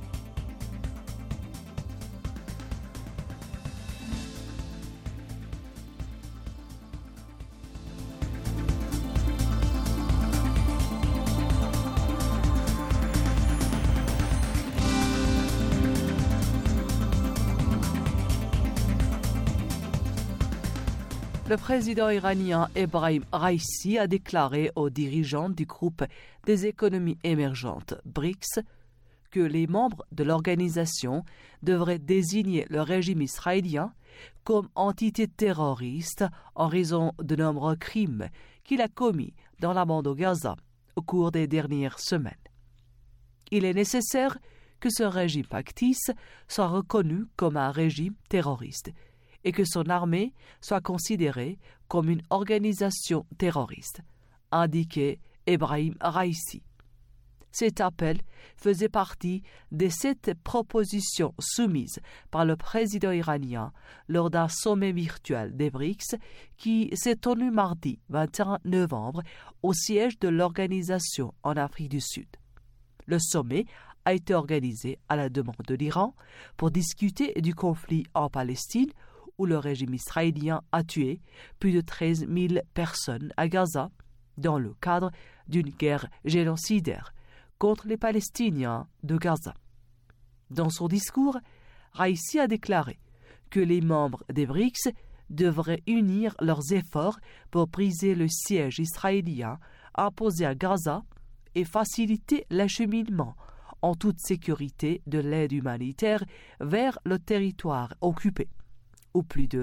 Le président iranien Ebrahim Raïssi a déclaré aux dirigeants du groupe des économies émergentes BRICS que les membres de l'organisation devraient désigner le régime israélien comme entité terroriste en raison de nombreux crimes qu'il a commis dans la bande de Gaza au cours des dernières semaines. Il est nécessaire que ce régime factice soit reconnu comme un régime terroriste et que son armée soit considérée comme une organisation terroriste, indiquait Ebrahim Raïssi. Cet appel faisait partie des 7 propositions soumises par le président iranien lors d'un sommet virtuel des BRICS qui s'est tenu mardi 21 novembre au siège de l'organisation en Afrique du Sud. Le sommet a été organisé à la demande de l'Iran pour discuter du conflit en Palestine où le régime israélien a tué plus de 13 000 personnes à Gaza dans le cadre d'une guerre génocidaire contre les Palestiniens de Gaza. Dans son discours, Raïssi a déclaré que les membres des BRICS devraient unir leurs efforts pour briser le siège israélien imposé à Gaza et faciliter l'acheminement en toute sécurité de l'aide humanitaire vers le territoire occupé, où plus de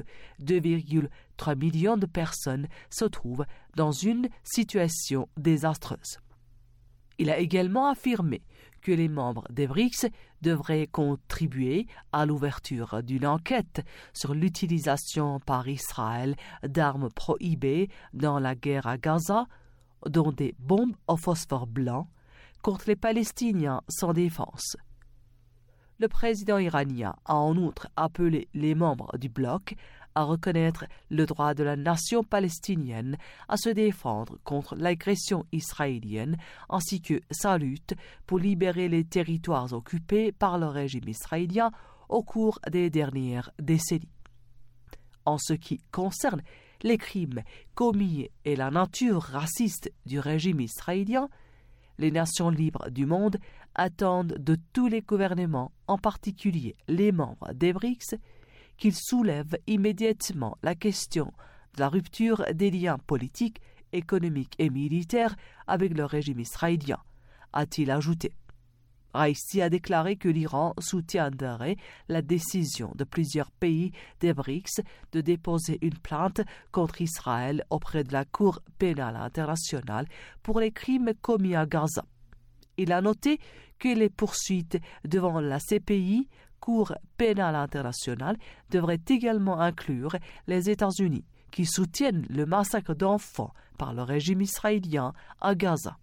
2,3 millions de personnes se trouvent dans une situation désastreuse. Il a également affirmé que les membres des BRICS devraient contribuer à l'ouverture d'une enquête sur l'utilisation par Israël d'armes prohibées dans la guerre à Gaza, dont des bombes au phosphore blanc, contre les Palestiniens sans défense. Le président iranien a en outre appelé les membres du bloc à reconnaître le droit de la nation palestinienne à se défendre contre l'agression israélienne ainsi que sa lutte pour libérer les territoires occupés par le régime israélien au cours des dernières décennies. En ce qui concerne les crimes commis et la nature raciste du régime israélien, les nations libres du monde attendent de tous les gouvernements, en particulier les membres des BRICS, qu'ils soulèvent immédiatement la question de la rupture des liens politiques, économiques et militaires avec le régime israélien, a-t-il ajouté. Raïssi a déclaré que l'Iran soutiendrait la décision de plusieurs pays des BRICS de déposer une plainte contre Israël auprès de la Cour pénale internationale pour les crimes commis à Gaza. Il a noté que les poursuites devant la CPI, Cour pénale internationale, devraient également inclure les États-Unis, qui soutiennent le massacre d'enfants par le régime israélien à Gaza.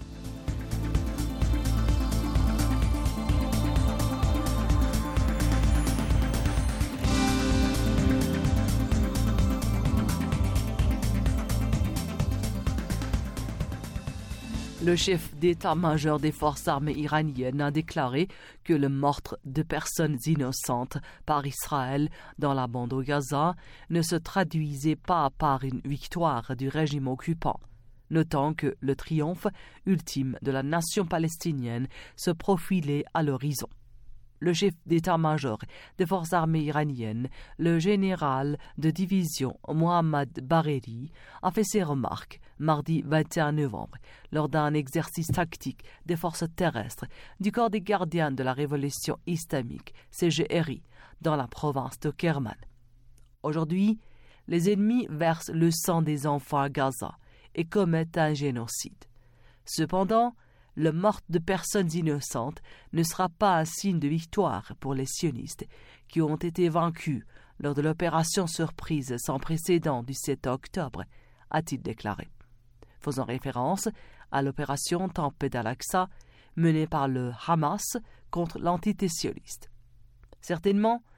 Le chef d'état-major des forces armées iraniennes a déclaré que le meurtre de personnes innocentes par Israël dans la bande de Gaza ne se traduisait pas par une victoire du régime occupant, notant que le triomphe ultime de la nation palestinienne se profilait à l'horizon. Le chef d'état-major des forces armées iraniennes, le général de division Mohammad Bagheri, a fait ses remarques mardi 21 novembre lors d'un exercice tactique des forces terrestres du corps des gardiens de la révolution islamique, CGRI, dans la province de Kerman. Aujourd'hui, les ennemis versent le sang des enfants à Gaza et commettent un génocide. Cependant, le meurtre de personnes innocentes ne sera pas un signe de victoire pour les sionistes qui ont été vaincus lors de l'opération surprise sans précédent du 7 octobre, a-t-il déclaré, faisant référence à l'opération Tempête d'Al-Aqsa menée par le Hamas contre l'entité sioniste. Certainement,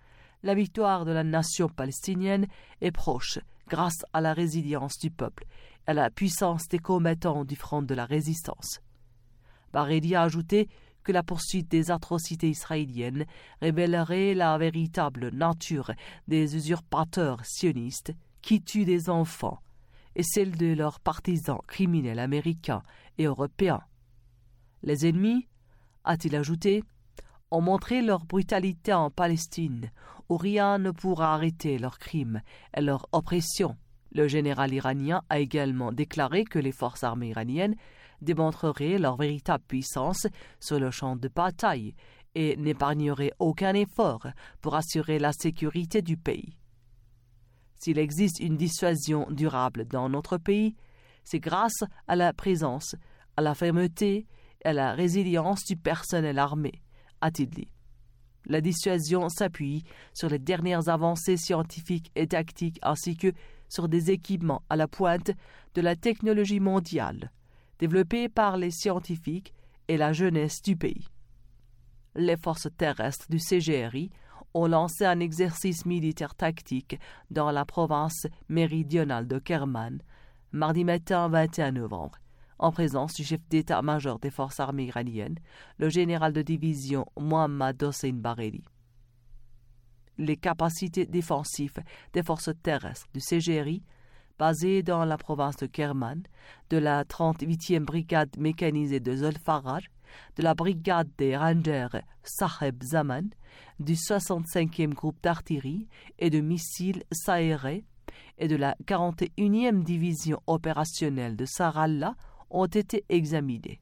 La victoire de la nation palestinienne est proche grâce à la résilience du peuple et à la puissance des combattants du front de la résistance. Baredi a ajouté que la poursuite des atrocités israéliennes révélerait la véritable nature des usurpateurs sionistes qui tuent des enfants et celle de leurs partisans criminels américains et européens. Les ennemis, a-t-il ajouté, ont montré leur brutalité en Palestine, où rien ne pourra arrêter leurs crimes et leur oppression. Le général iranien a également déclaré que les forces armées iraniennes démontreraient leur véritable puissance sur le champ de bataille et n'épargneraient aucun effort pour assurer la sécurité du pays. S'il existe une dissuasion durable dans notre pays, c'est grâce à la présence, à la fermeté et à la résilience du personnel armé, a-t-il dit. La dissuasion s'appuie sur les dernières avancées scientifiques et tactiques ainsi que sur des équipements à la pointe de la technologie mondiale, développés par les scientifiques et la jeunesse du pays. Les forces terrestres du CGRI ont lancé un exercice militaire tactique dans la province méridionale de Kerman, mardi matin 21 novembre, en présence du chef d'état-major des forces armées iraniennes, le général de division Mohammad Hossein Baredi. Les capacités défensives des forces terrestres du CGRI, basées dans la province de Kerman, de la 38e brigade mécanisée de Zolfarar, de la brigade des Rangers Saheb Zaman, du 65e groupe d'artillerie et de missiles Sahereh et de la 41e division opérationnelle de Sarallah ont été examinés.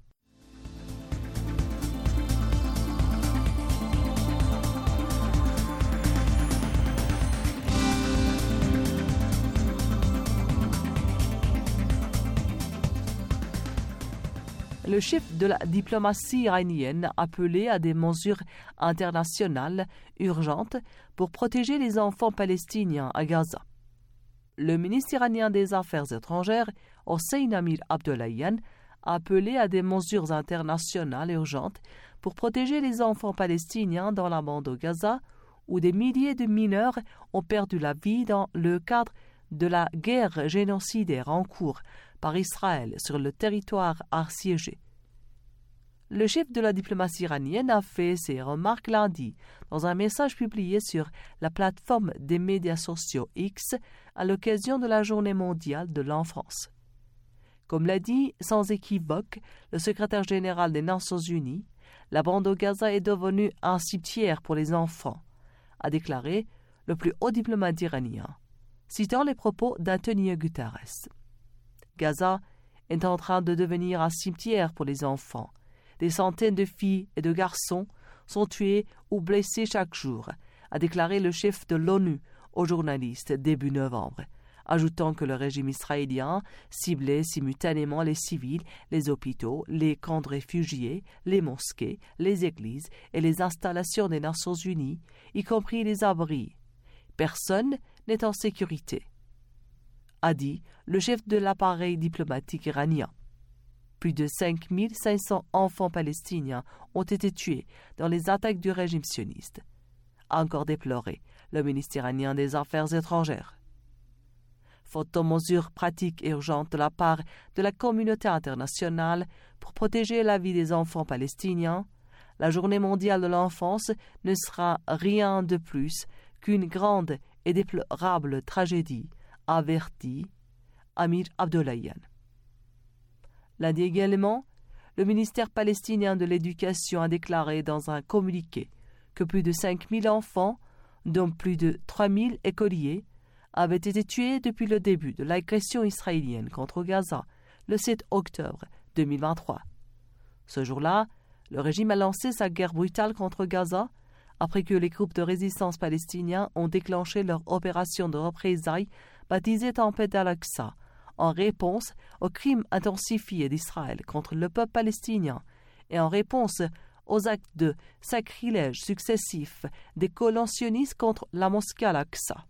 Le chef de la diplomatie iranienne a appelé à des mesures internationales urgentes pour protéger les enfants palestiniens à Gaza. Le ministre iranien des Affaires étrangères, Hossein Amir Abdollahian, a appelé à des mesures internationales urgentes pour protéger les enfants palestiniens dans la bande de Gaza, où des milliers de mineurs ont perdu la vie dans le cadre de la guerre génocidaire en cours par Israël sur le territoire assiégé. Le chef de la diplomatie iranienne a fait ces remarques lundi dans un message publié sur la plateforme des médias sociaux X à l'occasion de la Journée mondiale de l'enfance. Comme l'a dit sans équivoque le secrétaire général des Nations Unies, la bande de Gaza est devenue un cimetière pour les enfants, a déclaré le plus haut diplomate iranien, citant les propos d'Antonio Guterres. Gaza est en train de devenir un cimetière pour les enfants. Des centaines de filles et de garçons sont tués ou blessés chaque jour, a déclaré le chef de l'ONU aux journalistes début novembre, ajoutant que le régime israélien ciblait simultanément les civils, les hôpitaux, les camps de réfugiés, les mosquées, les églises et les installations des Nations Unies, y compris les abris. Personne n'est en sécurité, a dit le chef de l'appareil diplomatique iranien. Plus de 5500 enfants palestiniens ont été tués dans les attaques du régime sioniste, a encore déploré le ministre iranien des Affaires étrangères. Faute de mesures pratiques et urgentes de la part de la communauté internationale pour protéger la vie des enfants palestiniens, la Journée mondiale de l'enfance ne sera rien de plus qu'une grande et déplorable tragédie, avertit Amir Abdollahian. Lundi également, le ministère palestinien de l'Éducation a déclaré dans un communiqué que plus de 5000 enfants, dont plus de 3000 écoliers, avaient été tués depuis le début de l'agression israélienne contre Gaza, le 7 octobre 2023. Ce jour-là, le régime a lancé sa guerre brutale contre Gaza après que les groupes de résistance palestiniens ont déclenché leur opération de représailles baptisée Tempête d'Al-Aqsa, en réponse aux crimes intensifiés d'Israël contre le peuple palestinien et en réponse aux actes de sacrilège successifs des colons sionistes contre la mosquée Al-Aqsa.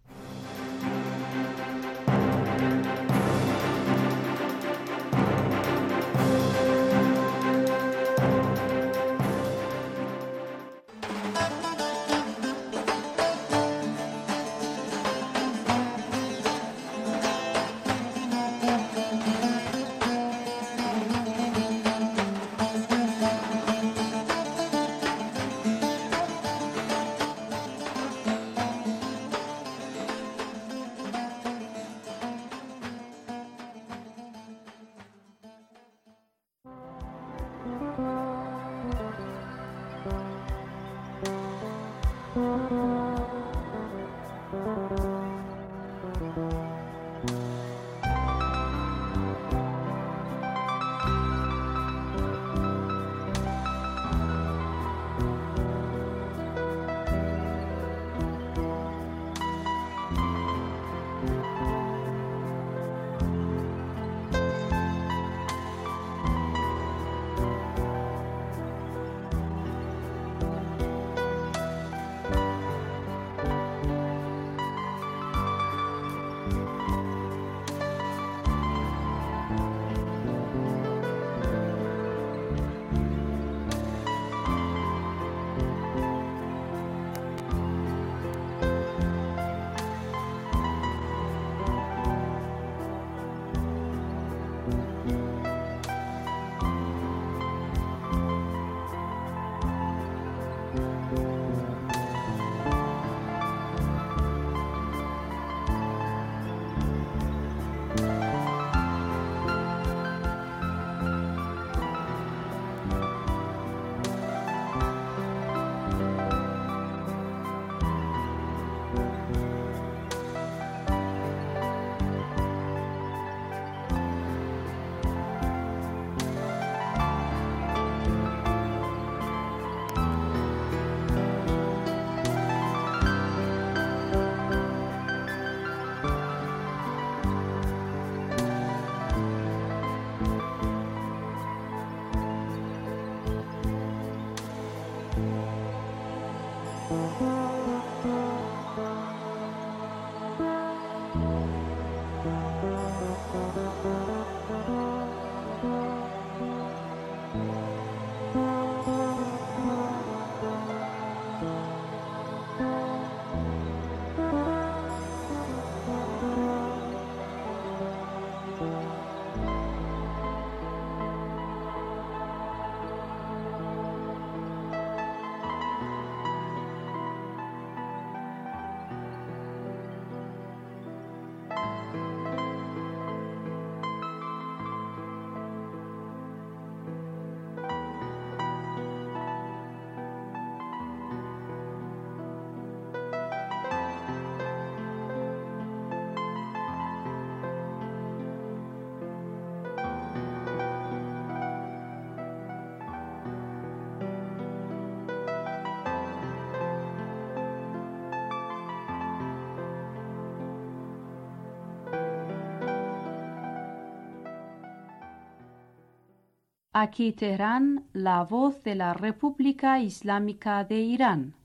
Aquí Teherán, la voz de la República Islámica de Irán.